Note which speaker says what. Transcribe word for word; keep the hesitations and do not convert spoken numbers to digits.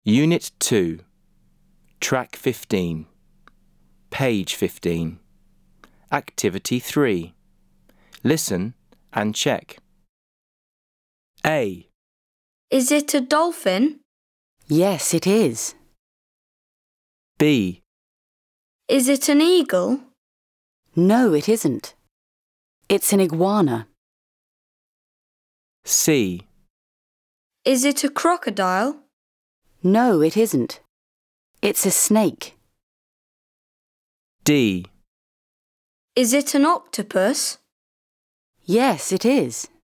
Speaker 1: Unit two, Track fifteen, Page fifteen, Activity three. Listen and check. A.
Speaker 2: Is it a dolphin?
Speaker 3: Yes, it is.
Speaker 1: B.
Speaker 2: Is it an eagle?
Speaker 3: No, it isn't. It's an iguana.
Speaker 1: C.
Speaker 2: Is it a crocodile?
Speaker 3: No, it isn't. It's a snake.
Speaker 1: D.
Speaker 2: Is it an octopus?
Speaker 3: Yes, it is.